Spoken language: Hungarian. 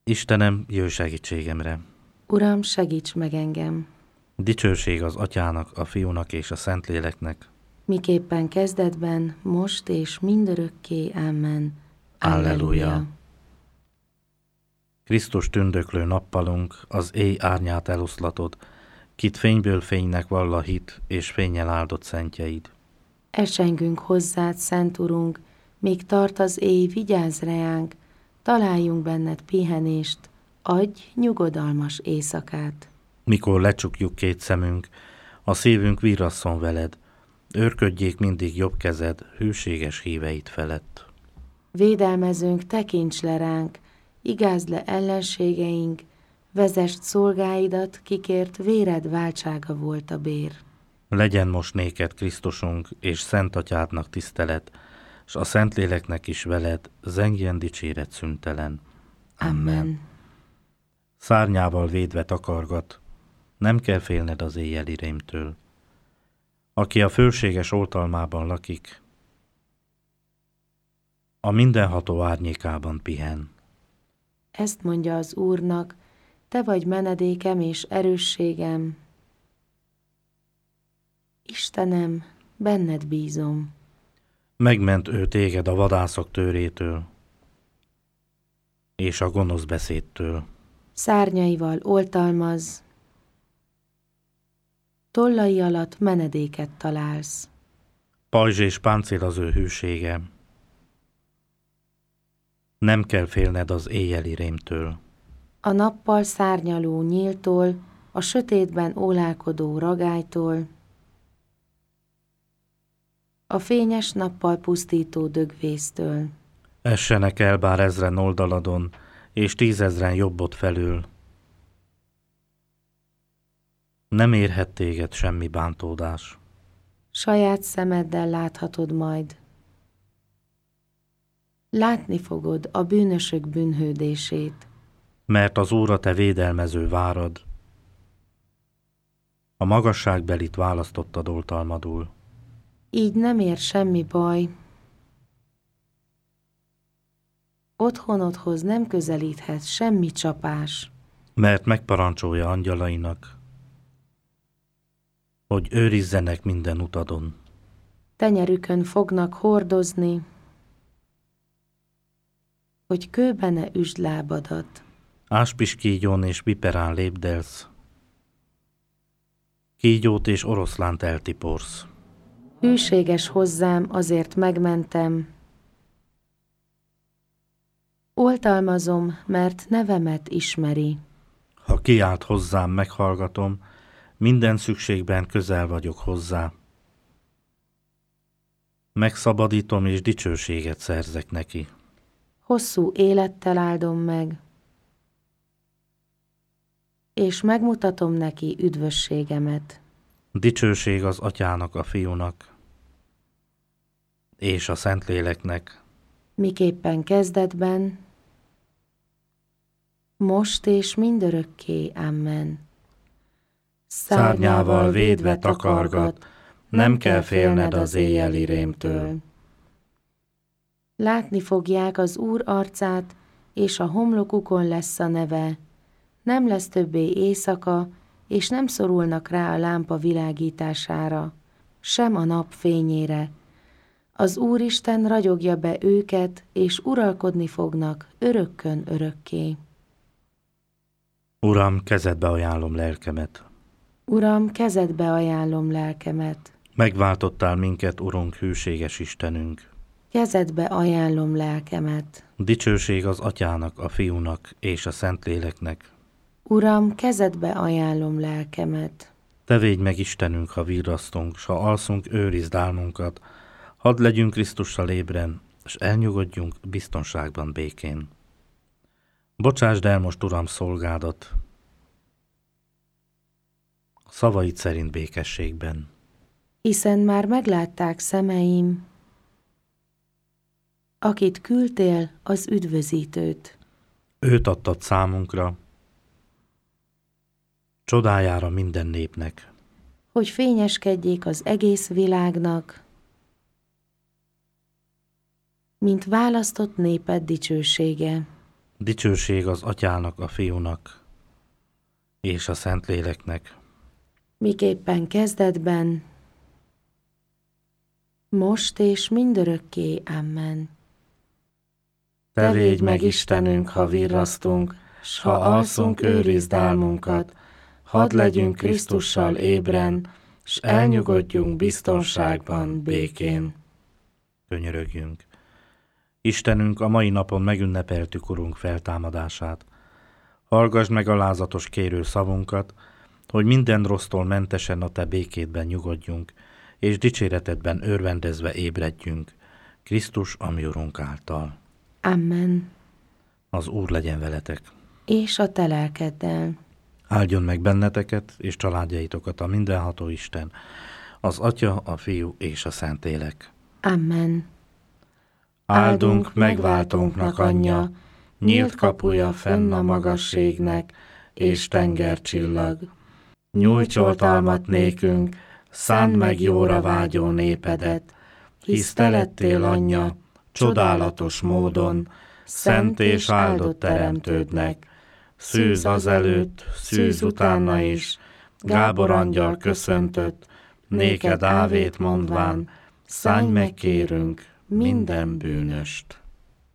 Istenem, jöjj segítségemre! Uram, segíts meg engem! Dicsőség az Atyának, a Fiúnak és a Szentléleknek. Miképpen kezdetben, most és mindörökké. Amen. Alleluja! Krisztus tündöklő nappalunk, az éj árnyát eloszlatod, kit fényből fénynek vall a hit, és fénnyel áldott szentjeid. Esengünk hozzád, Szent Urunk, míg tart az éj, vigyázz reánk, találjunk benned pihenést, adj nyugodalmas éjszakát. Mikor lecsukjuk két szemünk, a szívünk virrasszon veled, őrködjék mindig jobb kezed, hűséges híveid felett. Védelmezőnk, tekints le ránk, igázd le ellenségeink, vezesd szolgáidat, kikért véred váltsága volt a bér. Legyen most néked Krisztusunk, és Szent Atyádnak tisztelet, s a Szentléleknek is veled, zengjen dicséret szüntelen. Amen. Szárnyával védve takargat, nem kell félned az éjjeli rémtől. Aki a fölséges oltalmában lakik, a mindenható árnyékában pihen. Ezt mondja az Úrnak, te vagy menedékem és erősségem. Istenem, benned bízom. Megment ő téged a vadászok tőrétől, és a gonosz beszédtől. Szárnyaival oltalmaz, tollai alatt menedéket találsz. Pajzs és páncél az ő hűsége. Nem kell félned az éjjeli rémtől. A nappal szárnyaló nyíltól, a sötétben ólálkodó ragálytól, a fényes nappal pusztító dögvésztől. Essenek el bár 1000 oldaladon, és 10 000 jobbot felül. Nem érhet téged semmi bántódás. Saját szemeddel láthatod majd. Látni fogod a bűnösök bűnhődését. Mert az Úr a te védelmező várad. A magasságbelit választottad oltalmadul. Így nem ér semmi baj. Otthonodhoz nem közelíthet semmi csapás. Mert megparancsolja angyalainak, hogy őrizzenek minden utadon. Tenyerükön fognak hordozni, hogy kőbe ne üsd lábadat. Áspiskígyon és viperán lépdelsz, kígyót és oroszlánt eltiporsz. Hűséges hozzám, azért megmentem. Oltalmazom, mert nevemet ismeri. Ha kiált hozzám, meghallgatom, minden szükségben közel vagyok hozzá. Megszabadítom és dicsőséget szerzek neki. Hosszú élettel áldom meg, és megmutatom neki üdvösségemet. Dicsőség az Atyának, a Fiúnak és a Szentléleknek. Miképpen kezdetben, most és mindörökké. Amen. Szárnyával védve takargat, nem kell félned az éjjeli rémtől. Látni fogják az Úr arcát, és a homlokukon lesz a neve. Nem lesz többé éjszaka, és nem szorulnak rá a lámpa világítására, sem a nap fényére. Az Úristen ragyogja be őket, és uralkodni fognak örökkön örökké. Uram, kezedbe ajánlom lelkemet. Uram, kezedbe ajánlom lelkemet. Megváltottál minket, Urunk, hűséges Istenünk. Kezedbe ajánlom lelkemet. Dicsőség az Atyának, a Fiúnak és a Szentléleknek. Uram, kezedbe ajánlom lelkemet. Te védj meg, Istenünk, ha virrasztunk, s ha alszunk, őrizd álmunkat. Hadd legyünk Krisztussal ébren, s elnyugodjunk biztonságban, békén. Bocsásd el most, Uram, szolgádat, szavaid szerint békességben. Hiszen már meglátták szemeim, akit küldtél, az üdvözítőt. Őt adtad számunkra, csodájára minden népnek. Hogy fényeskedjék az egész világnak, mint választott néped dicsősége. Dicsőség az Atyának, a Fiúnak és a Szentléleknek. miképpen kezdetben, most és mindörökké. Amen. Te védj meg, Istenünk, ha virrasztunk, s ha alszunk, őrizd álmunkat. Hadd legyünk Krisztussal ébren, s elnyugodjunk biztonságban, békén. Könyörögjünk. Istenünk, a mai napon megünnepeltük Urunk feltámadását. Hallgasd meg alázatos kérő szavunkat, hogy minden rossztól mentesen a Te békédben nyugodjunk, és dicséretedben örvendezve ébredjünk, Krisztus, a mi Urunk által. Amen. Az Úr legyen veletek. És a te lelkeddel. Áldjon meg benneteket és családjaitokat a mindenható Isten, az Atya, a Fiú és a Szentlélek. Amen. Áldunk megváltónknak anyja, nyílt kapuja fenn a magasségnek, és tengercsillag. Nyújts oltalmat nékünk, szánd meg jóra vágyó népedet, hisz te lettél anyja, csodálatos módon, szent és áldott teremtődnek. Szűz azelőtt, szűz utána is, Gábor angyal köszöntött, néked ávét mondván, szállj meg kérünk minden bűnöst.